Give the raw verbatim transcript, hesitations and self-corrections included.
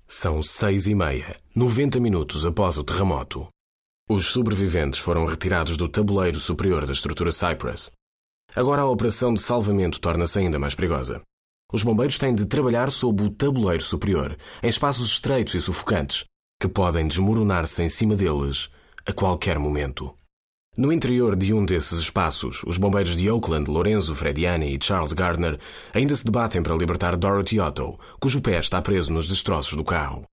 São seis e meia, noventa minutos após o terremoto. Os sobreviventes foram retirados do tabuleiro superior da estrutura Cypress. Agora a operação de salvamento torna-se ainda mais perigosa. Os bombeiros têm de trabalhar sob o tabuleiro superior, em espaços estreitos e sufocantes, que podem desmoronar-se em cima deles a qualquer momento. No interior de um desses espaços, os bombeiros de Oakland, Lorenzo Frediani e Charles Gardner ainda se debatem para libertar Dorothy Otto, cujo pé está preso nos destroços do carro.